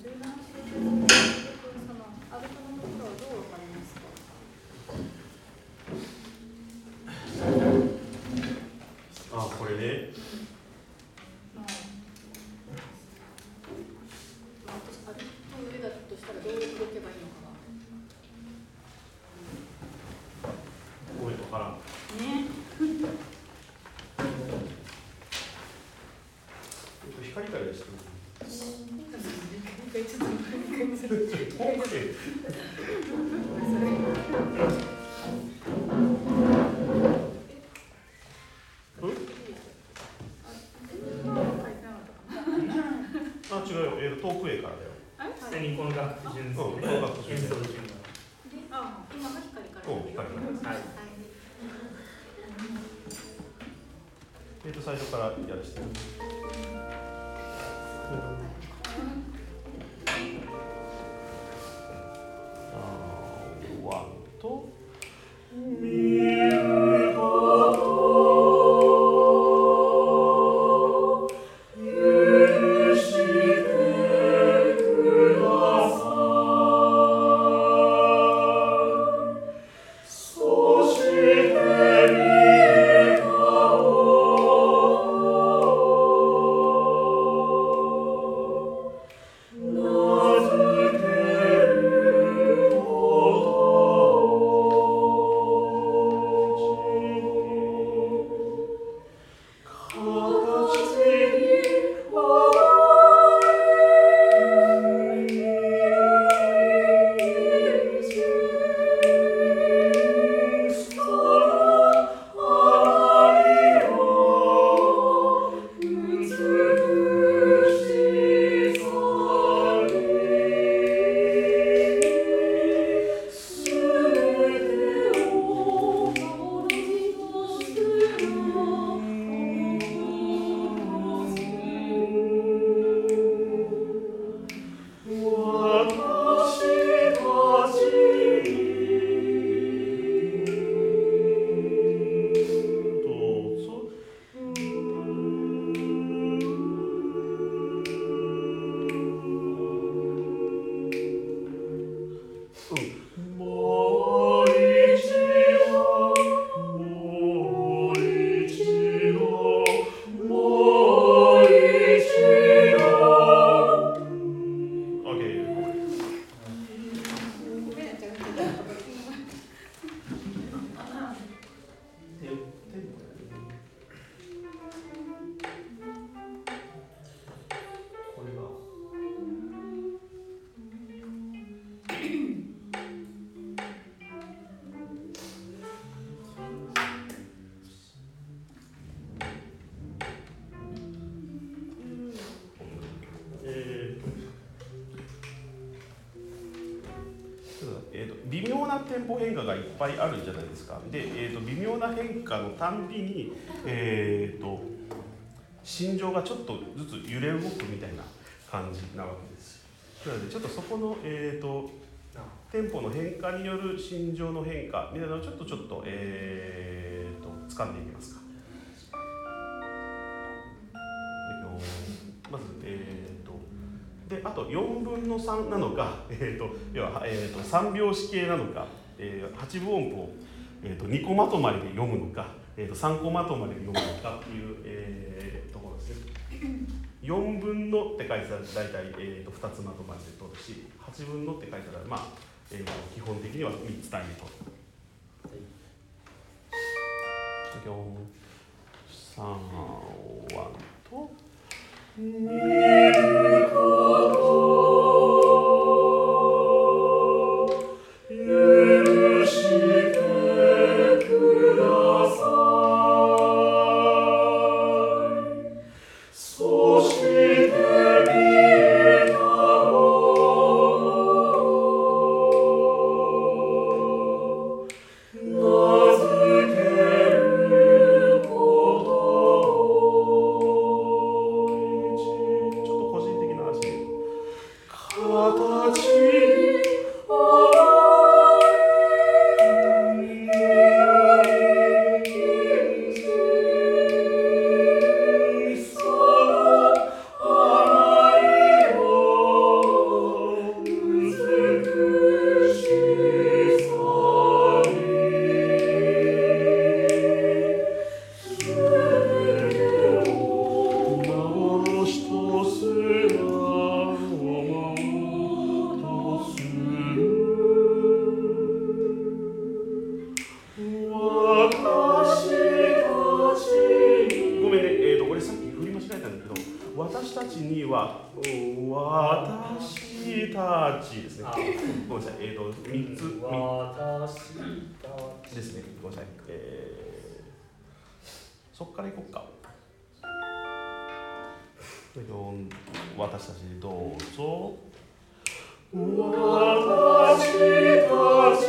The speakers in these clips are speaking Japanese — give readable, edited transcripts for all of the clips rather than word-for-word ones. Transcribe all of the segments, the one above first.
アルファのところはどうわかりますか？ これね。 私、アルファの上だとしたらどう動けばいいのかな。 ごめん、わからん。 ね。 光からです。違うよ。遠くへからだよ。 にこの学順そう、 演奏順今は光から。 光から。 はい。 最初からやらせて。ワンと。微妙なテンポ変化がいっぱいあるじゃないですか。で、微妙な変化のたんびに、心情がちょっとずつ揺れ動くみたいな感じなわけです。なのでちょっとそこの、テンポの変化による心情の変化みたいなのをちょっと、掴んでいきますか。まず、であと4分の3なのか、要は、3拍子形なのか、8分音符を、2個まとまりで読むのか、3個まとまりで読むのかっていう、ところですね。4分のって書いてたら大体、2つまとまりで取るし、8分のって書いたら、まあ基本的には3つ単位で取る。3、1と私たちですね。ごめんなさい。3つですね。ごめんなさい。そこからいこうか。私たちでどうぞ。私たち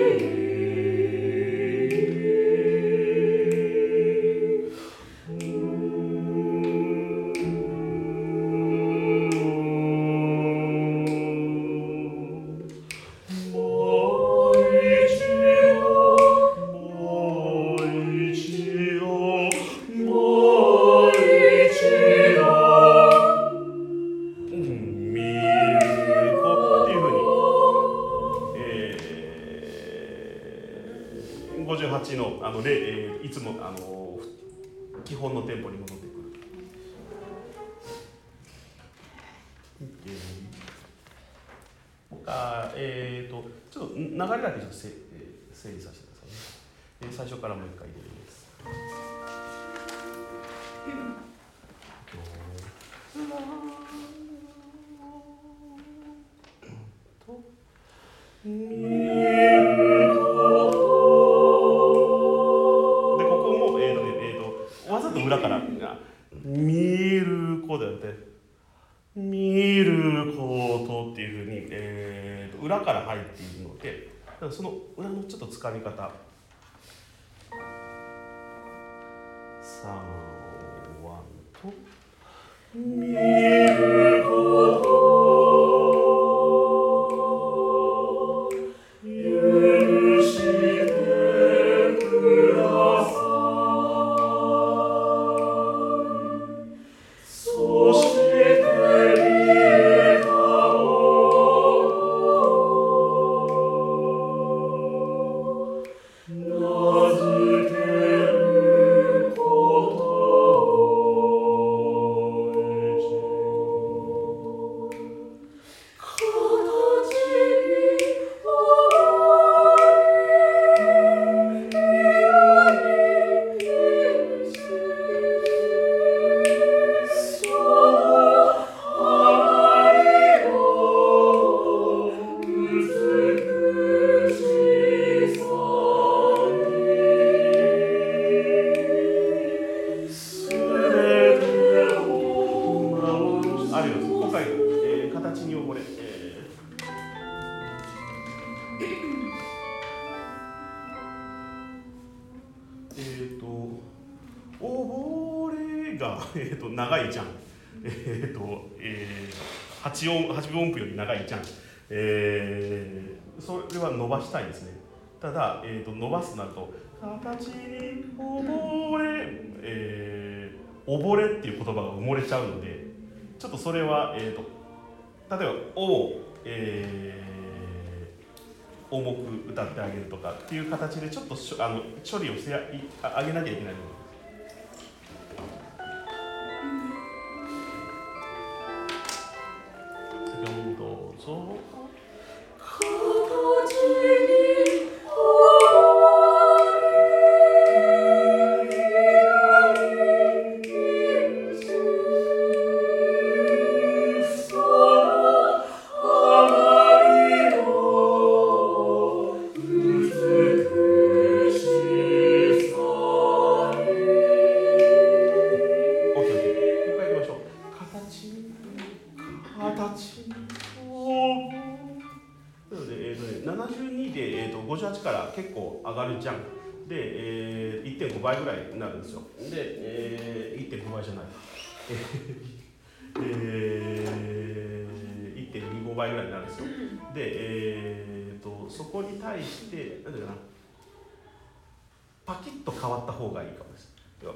58のいつも基本のテンポに戻ってくる。ちょっと流れだけちょっと整理させてくださいね。最初からもう一回入れます。わざと裏から見る子だよね。見ることっていうふうに、裏から入っているので、その裏のちょっとつかみ方。3、1と見ること許してください。そして長いじゃん。8音符より長いじゃん。それは伸ばしたいんですね。ただ、伸ばすとなると、形に溺れ、溺れっていう言葉が埋もれちゃうので、ちょっとそれは、例えば、重く歌ってあげるとかっていう形でちょっと処理をしてあげなきゃいけないので。どうぞ。72で、58から結構上がるじゃん。で、1.5 倍ぐらいになるんですよ。で、1.5 倍じゃない。1.25 倍ぐらいになるんですよ。で、そこに対して、なんていうかな、パキッと変わった方がいいかもです。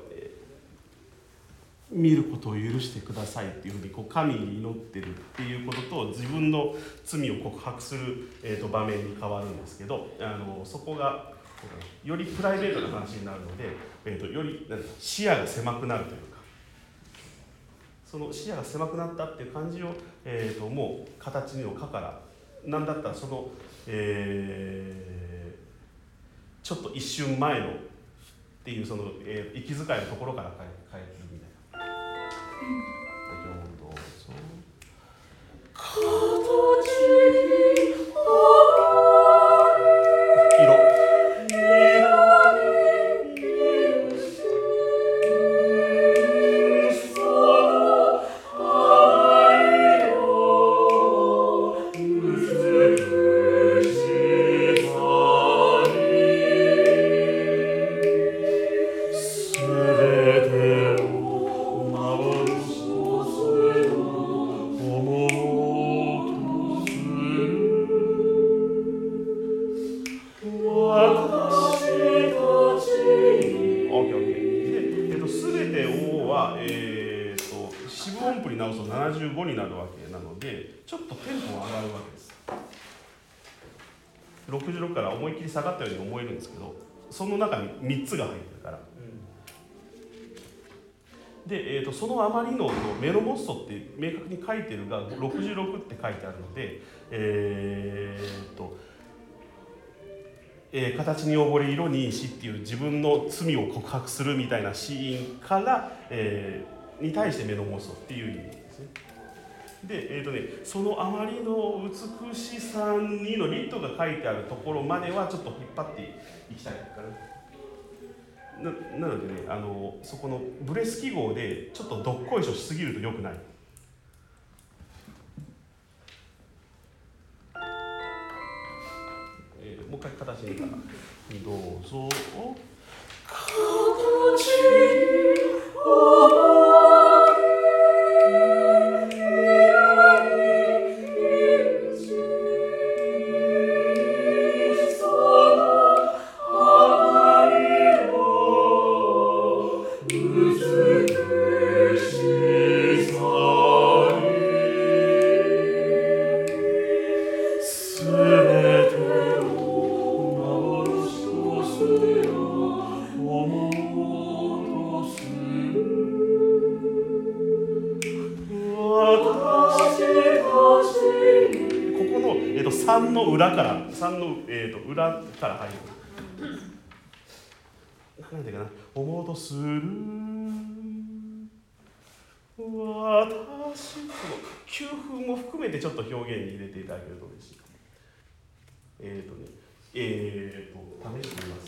見ることを許してくださいっていうふうに神に祈ってるっていうことと自分の罪を告白する、場面に変わるんですけど、そこがよりプライベートな話になるので、より視野が狭くなるというか、その視野が狭くなったっていう感じを、もう形のかからなんだったらその、ちょっと一瞬前のっていうその、息遣いのところから変えるみたいな。どうぞ。 なのでちょっとテンポが上がるわけです。66から思いっきり下がったように思えるんですけど、その中に3つが入ってるから。で、そのあまりのメロモッソって明確に書いてるが66って書いてあるので、形に溺れ色に石っていう自分の罪を告白するみたいなシーンから、に対してメロモッソっていう意味ですね。で、そのあまりの美しさにのリットが書いてあるところまではちょっと引っ張っていきたいかな。なのでね、そこのブレス記号でちょっとどっこいしょしすぎると良くない。もう一回形にからどうぞ。3の裏から、3の、裏から入る。なんていうかな、思うとする私、この休符も含めてちょっと表現に入れていただけると嬉しい。試してみます。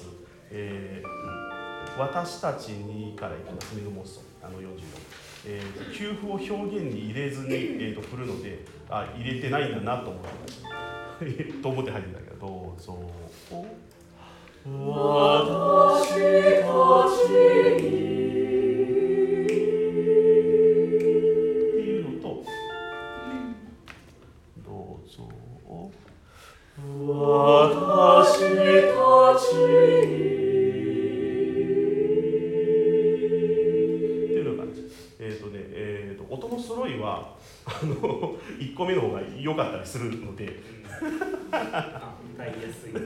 私たちにからいきます。メロモッソ44。休符を表現に入れずに、振るので、入れてないんだなと思ってました。と思って入ってたけど、どうぞ。私たちにっていうのと、どうぞ。私たちにっていうのが音の揃いは1個目の方が良かったりするので歌いやすい。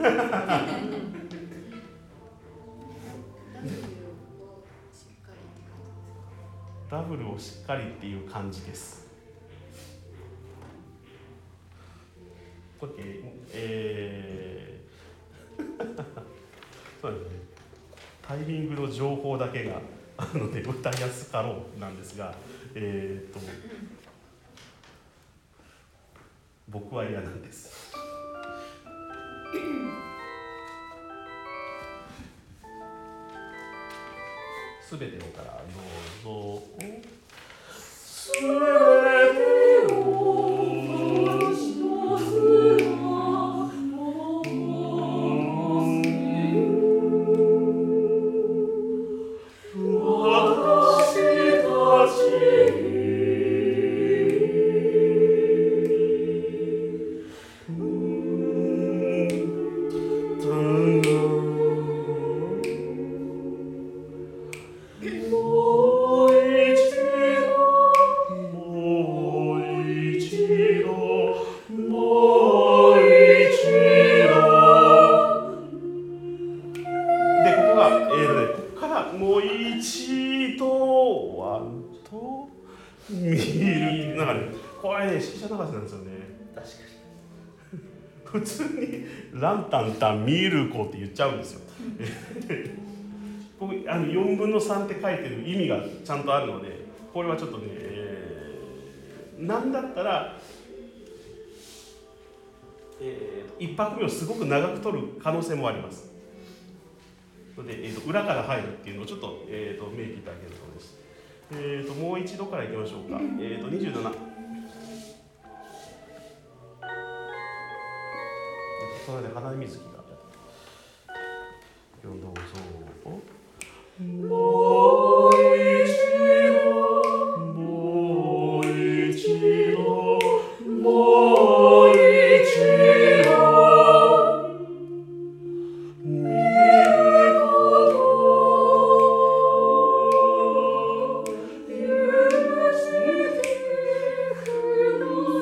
ダブルをしっかりっていう感じです。これ、そうですね。タイミングの情報だけがあるので歌いやすかろうなんですが、僕は嫌なんです。すべてのからどうぞ。すべてを普通にランタンタンミルコって言っちゃうんですよ。ここ4分の3って書いてる意味がちゃんとあるので、これはちょっとね、なんだったら、1拍目をすごく長く取る可能性もあります。ので、裏から入るっていうのをちょっと、明記いただけるとです。もう一度からいきましょうか。27。それで花水木がどうぞ。もう一度もう一度もう一度見ること許してく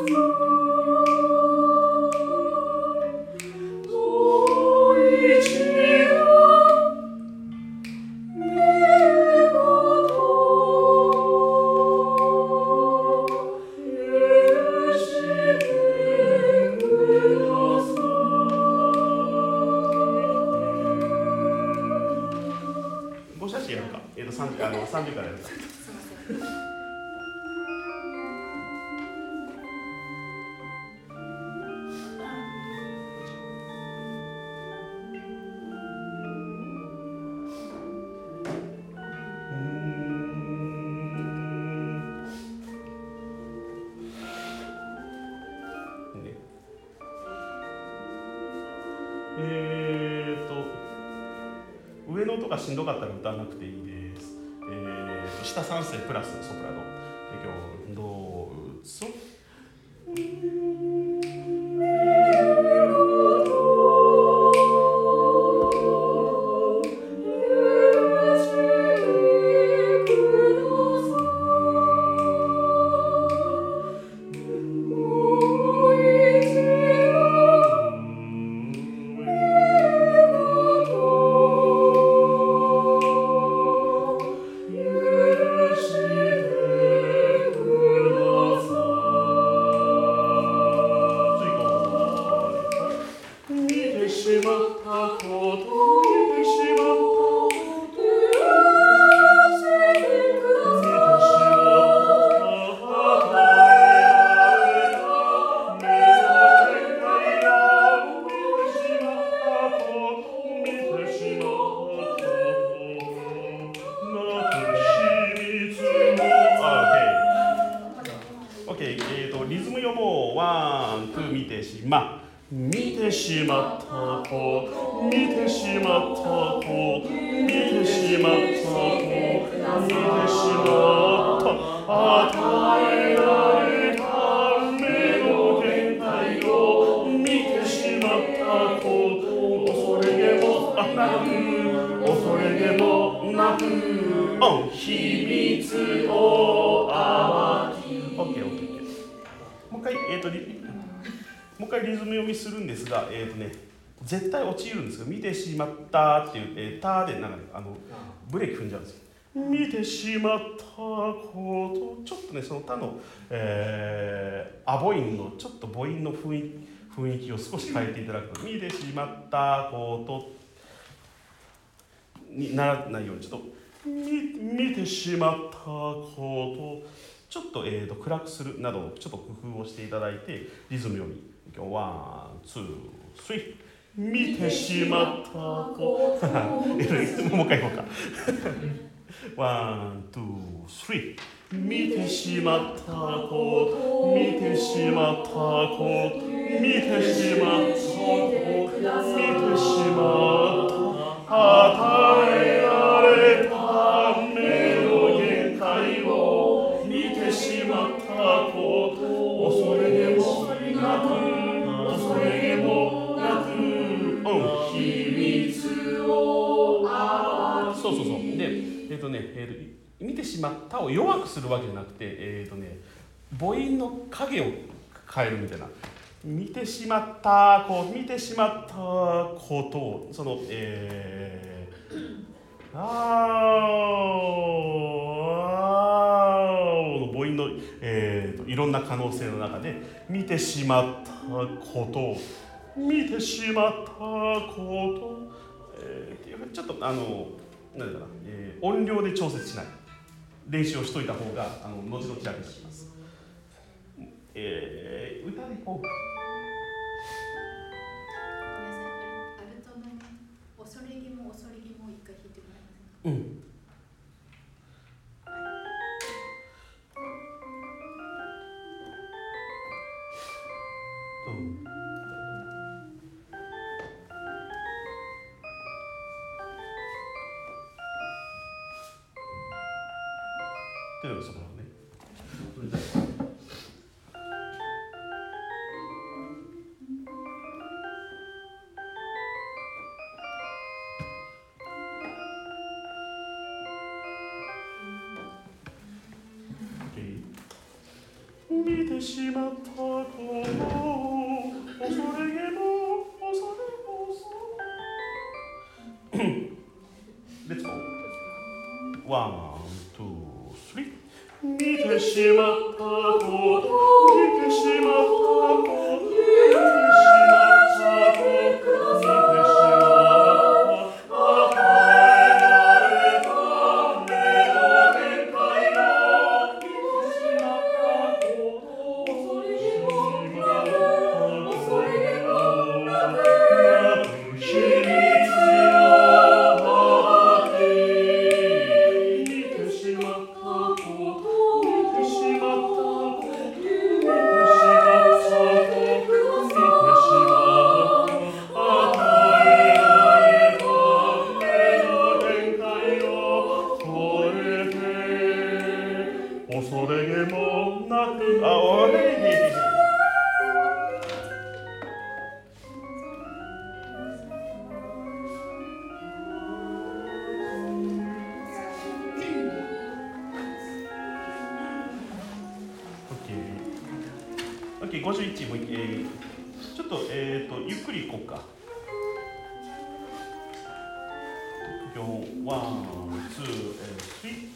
上の音がしんどかったら歌わなくていいです。下3声プラスソプラノ。今日どうぞ。リズム読もう。ワン、ツー、見てしま。見てしまった子、見てしまった子、見てしまった子、見てしまった。与えられた目の限界を見てしまった子、恐れげもなく、恐れげもなく、秘密を暴き。もう一回リズム読みするんですが、絶対落ちるんですが、見てしまったっていう、たでなんか、ブレーキ踏んじゃうんですよ。見てしまったこと、ちょっとね、その他の、アボインのちょっと母音の雰囲気を少し変えていただくと、見てしまったことにならないように、ちょっと見てしまったこと、ちょっと、暗くするなどちょっと工夫をしていただいてリズム読み。今日ワン、ツー、スリー。見てしまった子。もう一回いこうか。ワン、ツー、スリー。見てしまった子、見てしまった子、見てしまった子、見てしまった。与えられた目の限界を見てしまった子、恐れでもなく、恐れでもなく、秘密を暴き。そうで、見てしまったを弱くするわけじゃなくて、母音の影を変えるみたいな。見てしまった子、見てしまったことを、その、の母音の、いろんな可能性の中で見てしまったこと見てしまったこと、ちょっとなんだかな、音量で調節しない練習をしといた方が後々楽になります。歌でいこう。 ごめんなさい、アルトの恐れ気も恐れ気も一回弾いてもらえませんか。 というそこね。見てしまったこと恐れげも恐れこそレッツゴー。ワン、ツー、スリー。見てしまったこと見てしまったこと見てしまったこと見てしまった与えられた目の限界を見てしまったこと恐れもなく秘密を暴き。見てしまったこと見てしまった 51もう、ちょっと、ゆっくりいこうか。ワン、ツー、スリー。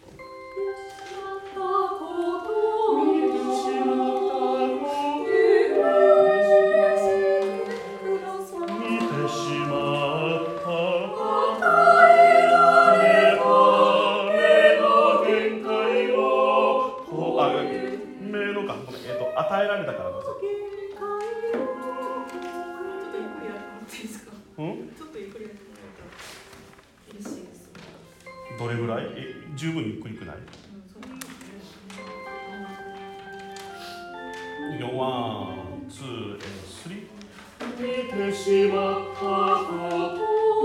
与えられたからこそ。 ちょっとゆっくりやってもらっていいですか？ちょっとゆっくりやってもらえたら嬉しいです。 どれぐらい？十分ゆっくりくない？ワン、ツー、スリー。見てしまったこと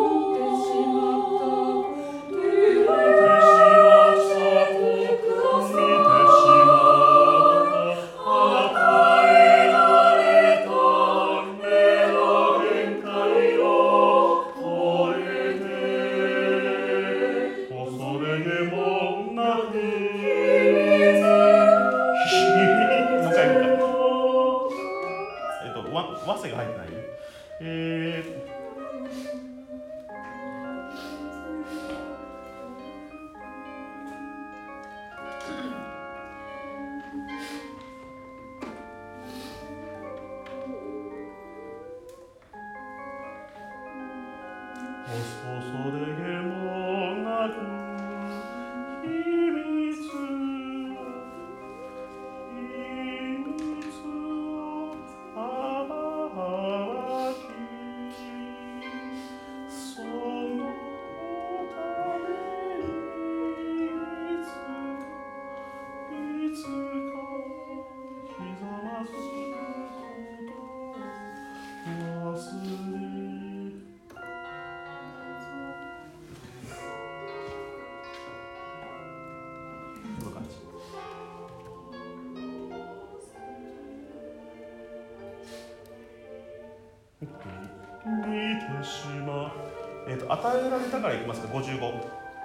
和声が入ってない。与えられたからいきますか。55。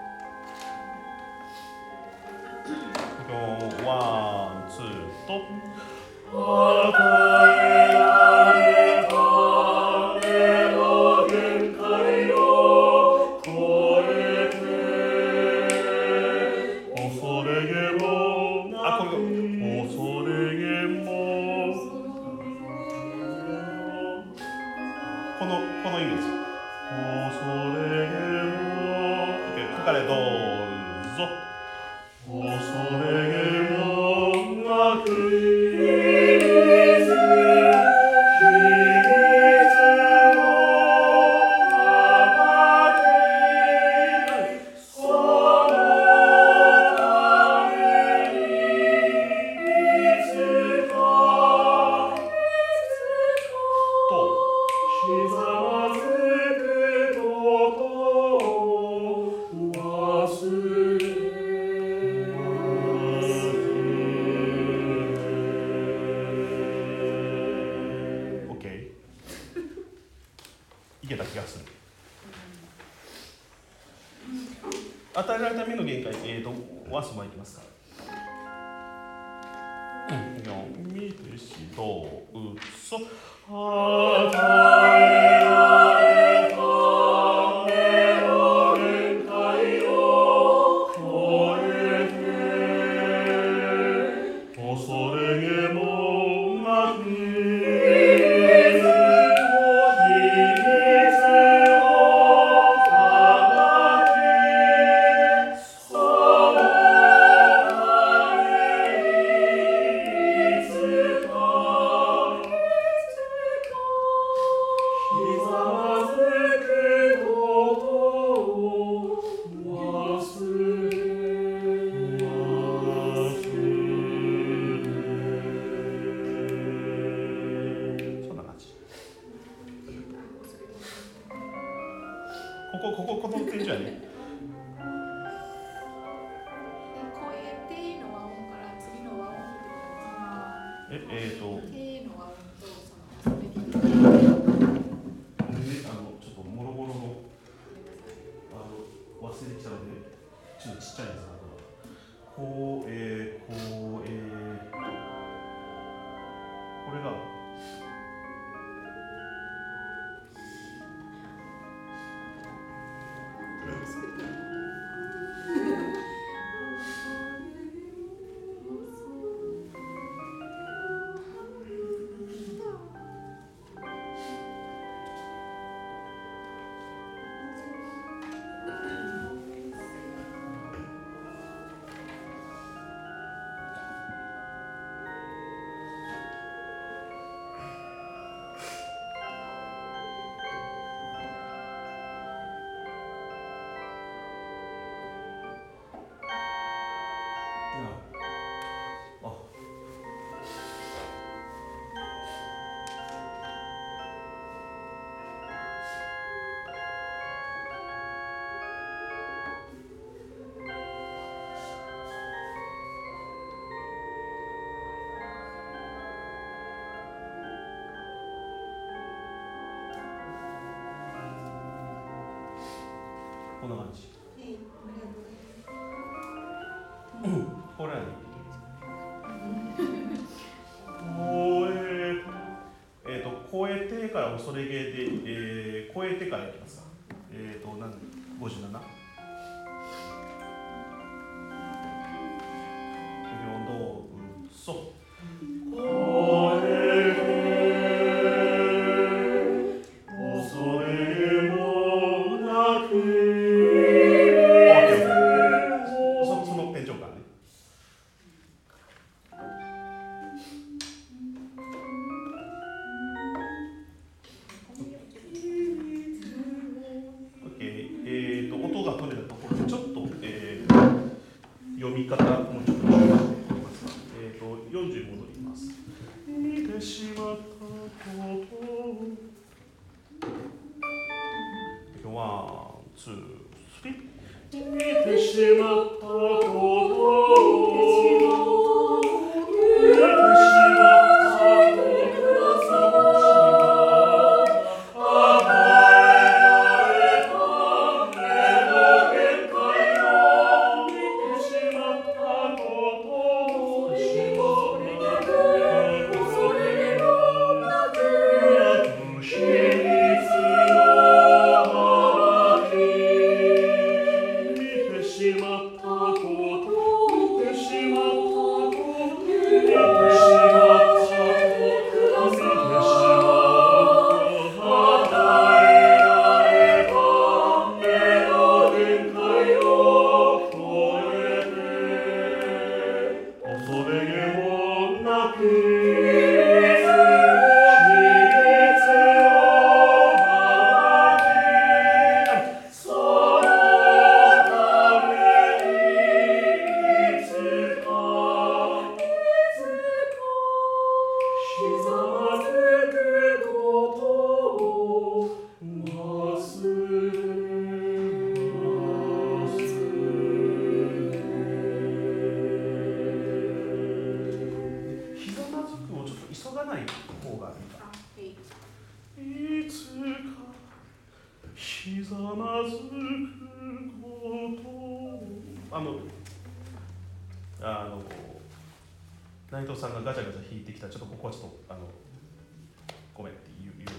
ワン、ツーと。与えられた目の限界を超えて恐れげもなく恐れげもこの意味です。恐れげも、ここからどうぞ。恐れげもなくいけた気がする。与えられた目の限界、ワンスもいきますか。見てしどうそ与えられた目の限界を超えて恐れげもなくこの点じゃね。 こういう手の和音から次の和音を弾いてください。手の和音とそのちょっともろもろの忘れちゃうのでちょっとちっちゃいんですが、これががこんな感じ。これはね。超えてから恐れげで、超えてからいきますか。何57。どうそう。音が取れたところでちょっと、読み方もちょっと注意しておりますが、40戻ります。見てしまったことワン、ツー、スリー。見てしまったこと内藤さんがガチャガチャ引いてきた。ちょっとここはちょっとごめんって言うて。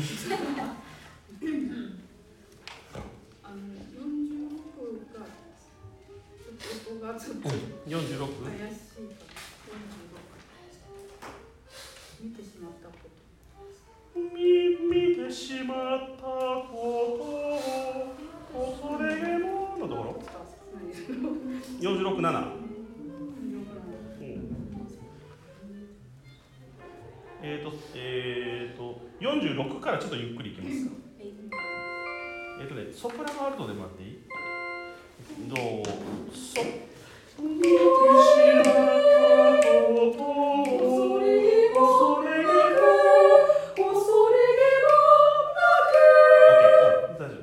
46がちょっと 46。 怪しいか。46。見てしまったこと。 見てしまったこと恐れげものところ。46、7。46からちょっとゆっくりいきますか。ソプラノアルトでもらっていい？どうソ。見てしまったこと恐れげもなく。大丈夫。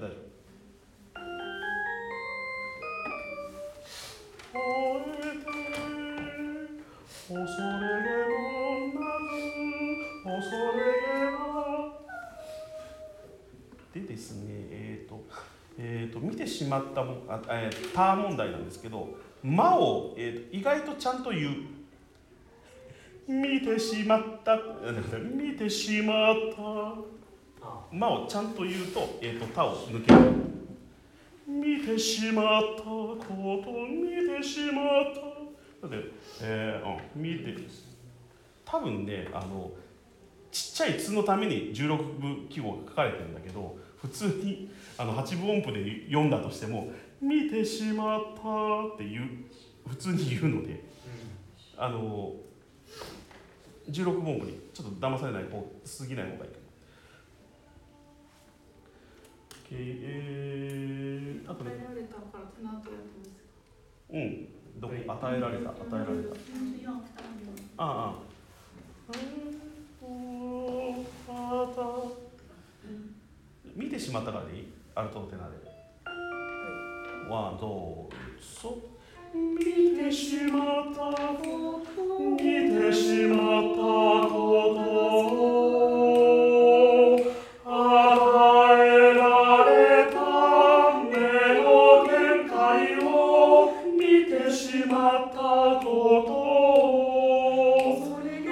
恐れげもなく恐れでですね、見てしまったター問題なんですけど、間を、意外とちゃんと言う。 見てしまった見てしまったまをちゃんと言うと、たを抜ける。見てしまったこと見てしまっただって、見て多分ねちっちゃい「つ」のために16部記号が書かれてるんだけど、普通に8分音符で読んだとしても「見てしまった」って普通に言うので、16分音符にちょっと騙されない方過ぎない方がいいかな。あとね、 与えられたから手の後やってますか。 どこ与えられた。ああ。見てしまったからでいい？アルトテナで。ワン、ドー、ソ。見てしまったこと見てしまったこと与えられた目の限界を見てしまったこと恐れげ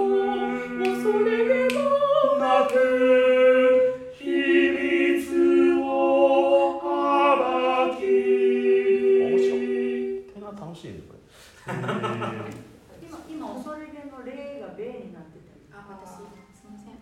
もなく秘密を暴き面白い手が楽しいねこれ今恐れげの例が米になってたり。 あ、私すみません。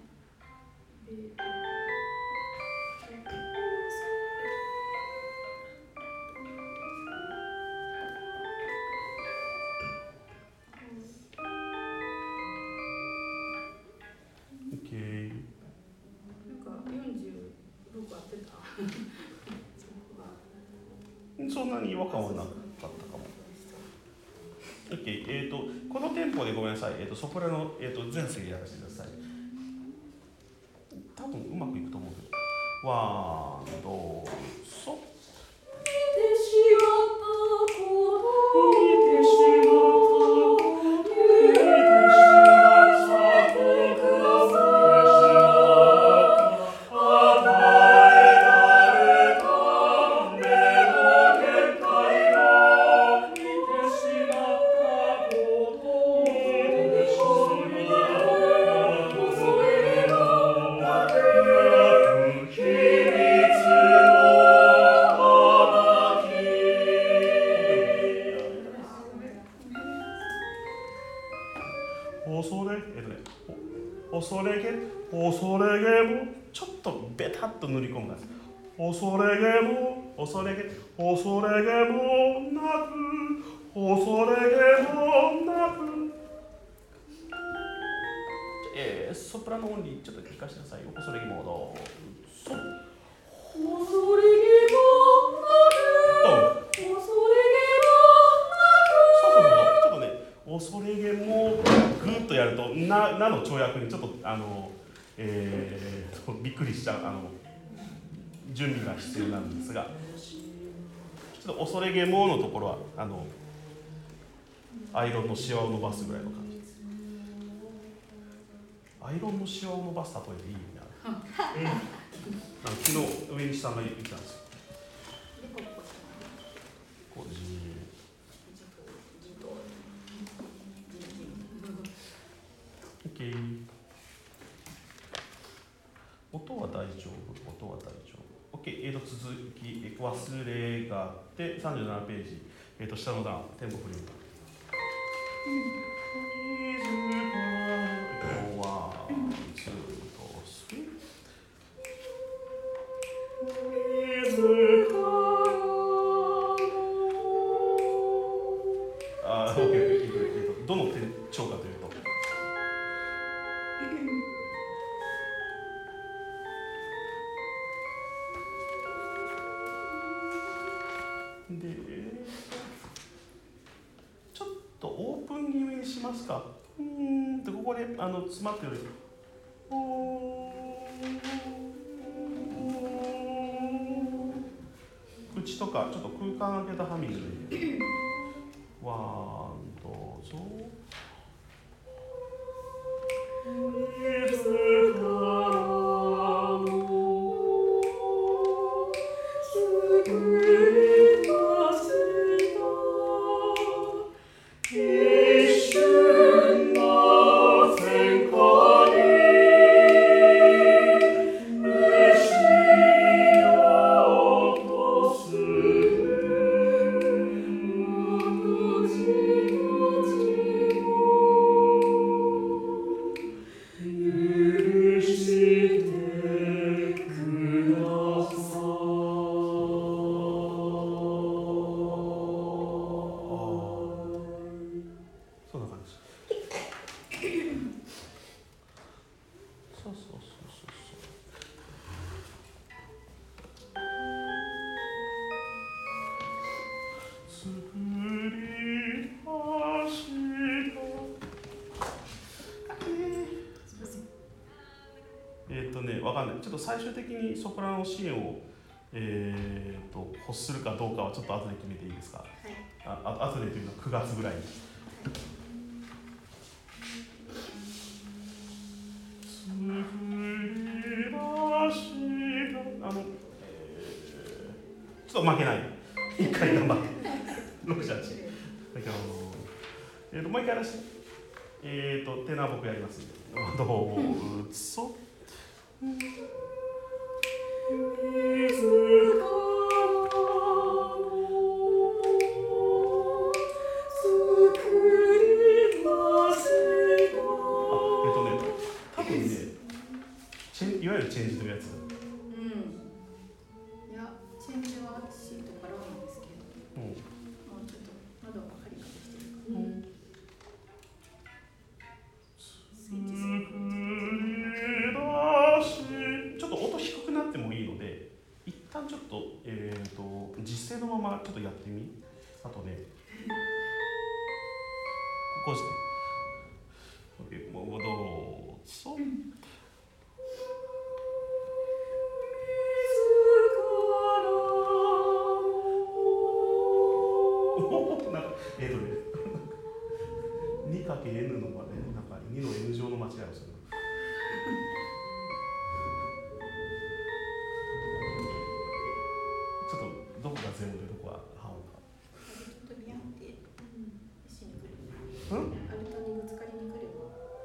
なんか46合ってた。 そんなに違和感はなかったかも。OK、このテンポでごめんなさい。ソプラノ、全席やらせてください。多分うまくいくと思うけど。ワン、ドー、ソ。見てしまったこと見てしまったこと見てしまったこと与えられた目の限界を見てしまったこと見てしまった恐れがなく秘密を暴き恐れげもちょっとベタっと塗り込むんです。恐れげもなくソプラノオンリーちょっと聞かせてくださいよ。恐れげもどうぞ。恐れげもなくちょっとね恐れげもグッとやるとなの跳躍にちょっとびっくりしちゃう準備が必要なんですが、ちょっと恐れげものところはアイロンのシワを伸ばすぐらいの感じです。アイロンのシワを伸ばす例えでいいよね。昨日上西さんが言ってたんですよ。こうOK。音は大丈夫。OK。続き、忘れがあって、37ページ。下の段、テンポフリー。どの調かというと。で、ちょっとオープン気味にしますか。ここで詰まってる。口とかちょっと空間開けたハミングで。ワンどうぞ。一瞬のわかんない。ちょっと最終的にソプラノシーンを欲するかどうかはちょっと後で決めていいですか。はい。後でというのは9月ぐらいに。ちょっと負けない。一回頑張って。6、8。だけどもう一回やらして。っていうのは僕やりますんで。どうぞ。多分ね、いわゆるチェンジのやつ。 いや、チェンジはシートからなんですけど、もうちょっと窓がカリカリしてるから。 ちょっと音低くなってもいいので、一旦ちょっと実声のままちょっとやってみ。あとね、ここですね。もうどうぞ。2×N のまで、なんか2の N 乗の間違いをする。ちょっとどこが全部でどこが半か。 ちょっとビヤンってしにくる。 アルトにぶつかりにくれば。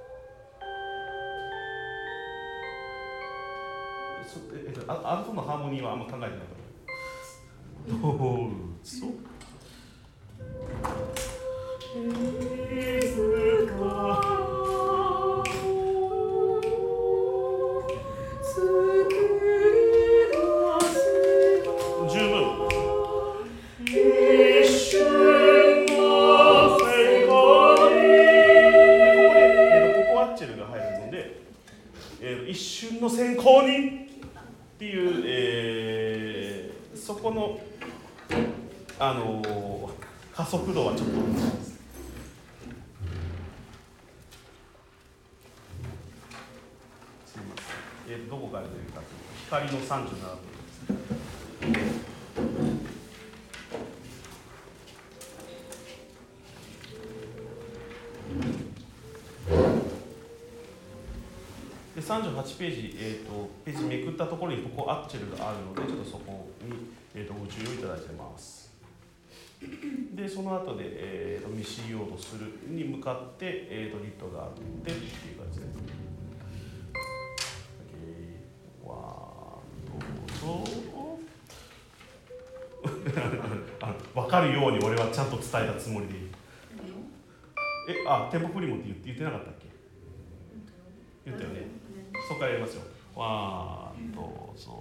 アルトのハーモニーはあんま考えてないと思う。どうぞ。一瞬の閃光にっていう、そこの加速度はちょっと難しいです。すみません。どこから出るかというと光の37分です。で38ページ、ページめくったところにここアクチェルがあるので、ちょっとそこに、ご注意をいただいてます。で、その後で、未使用とするに向かって、リットがあってっていう感じで。どうぞ。分かるように俺はちゃんと伝えたつもりでいる。テンポフリモって言ってなかったっけ？言ったよね。そこからやりますよ。どうぞ。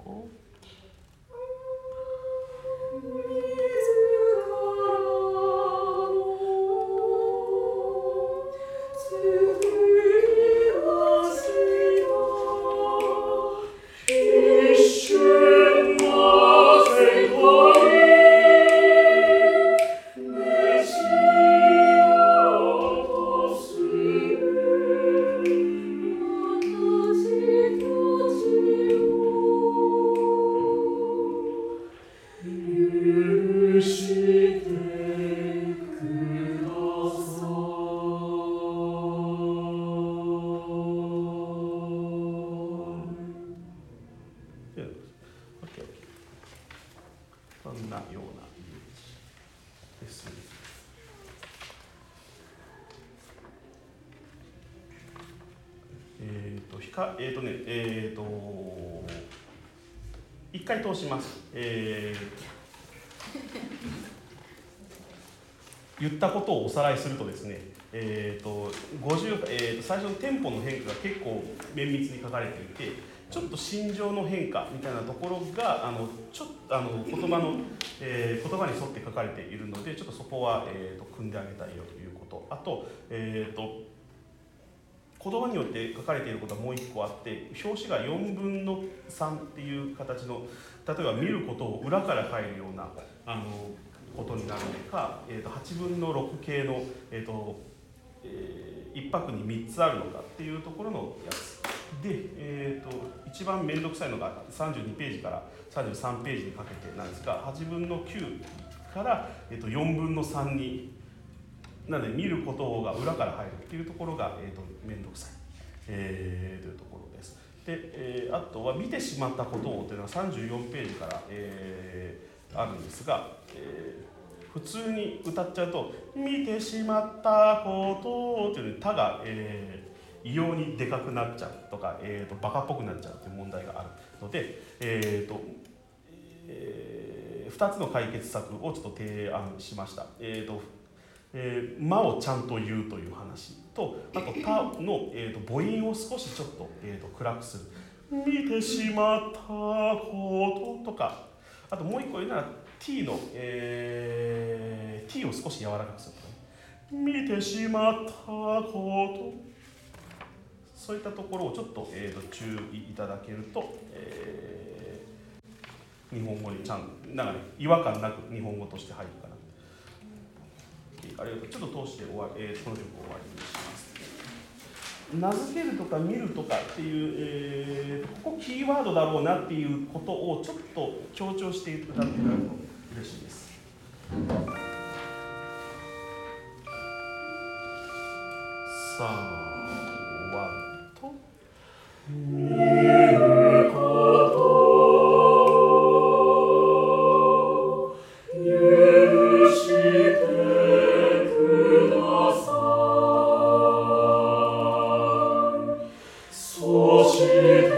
そんなようなイメージですね。一回通します。言ったことをおさらいするとですね、最初のテンポの変化が結構綿密に書かれていて、ちょっと心情の変化みたいなところがちょっと言葉に沿って書かれているので、ちょっとそこは、組んであげたいよということ。あと、 言葉によって書かれていることはもう一個あって、表紙が4分の3っていう形の、例えば見ることを裏から入るようなことになるのか、8分の6系の、1拍に3つあるのかっていうところのやつで、一番面倒くさいのが32ページから33ページにかけてなんですが、8分の9から、4分の3になので見ることが裏から入るっていうところが、面倒くさい、というところです。で、あとは見てしまったことをというのは34ページから、あるんですが、普通に歌っちゃうと「見てしまったこと」という「た」が、異様にでかくなっちゃうとか、バカっぽくなっちゃうという問題があるので、2つの解決策をちょっと提案しました。間をちゃんと言うという話と、あと「た」の、母音を少しちょっと、暗くする「見てしまったこと」とか、あともう一個言うなら T の、T を少し柔らかくするとね、見てしまったこと、そういったところをちょっと、注意いただけると、日本語にちゃんとなんかね、違和感なく日本語として入るかな。ありがとう。ちょっと通してこの曲を終わりにします。名付けるとか見るとかっていう、ここキーワードだろうなっていうことをちょっと強調して歌ってもらうと嬉しいです。さあ、ワンと見ること許してください。そして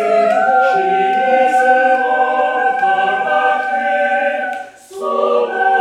「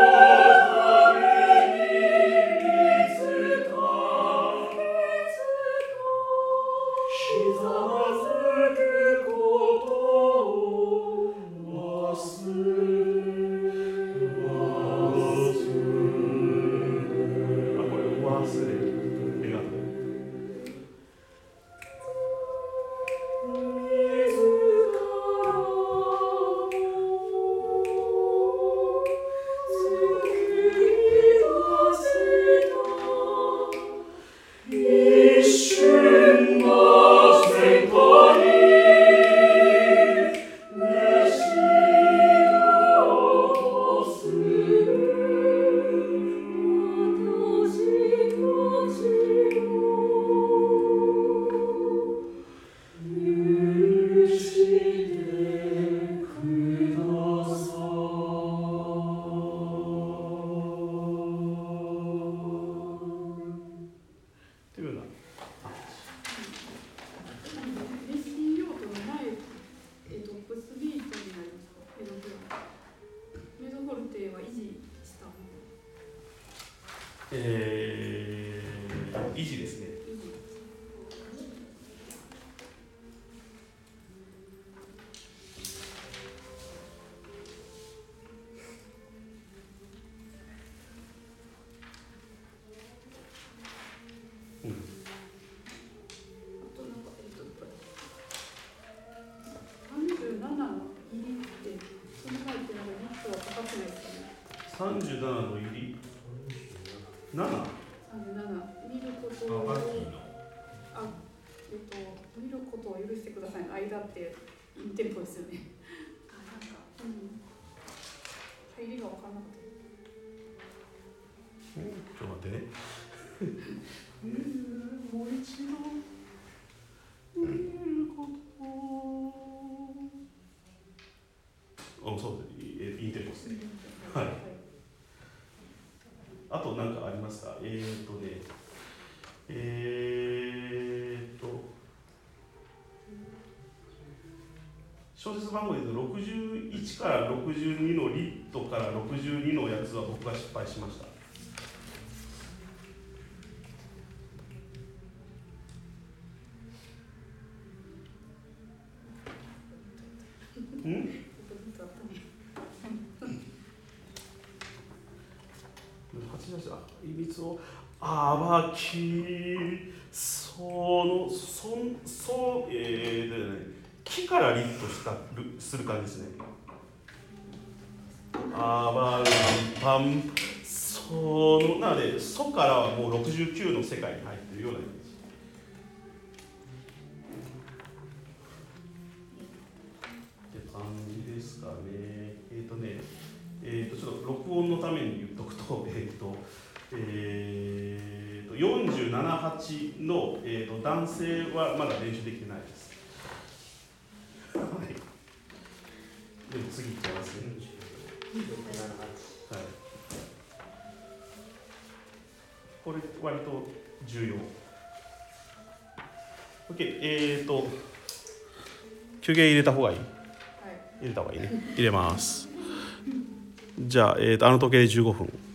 は維持したの？ 維持ですね。37の入り 7？ 見ることを見ることを許してくださいの間ってインテンポですよね。なんか、入りが分からなかった。 ちょっと待ってね。もう一度見ることを。そうです。インテンポですね。はい。あと何かありますか？小説番号で61から62のリットから62のやつは僕が失敗しました。いびつを暴き木からリットする感じですね。あばらんぱんなのでソからはもう69の世界に入っているようなイメージって感じですかね。ちょっと録音のために言っとくと、47.8 の、男性はまだ練習できてないです。はい。でも次いっちゃいますね。はい。これ割と重要。OK。休憩入れた方がいい？はい。入れた方がいいね。入れます。じゃあ、あの時計で15分。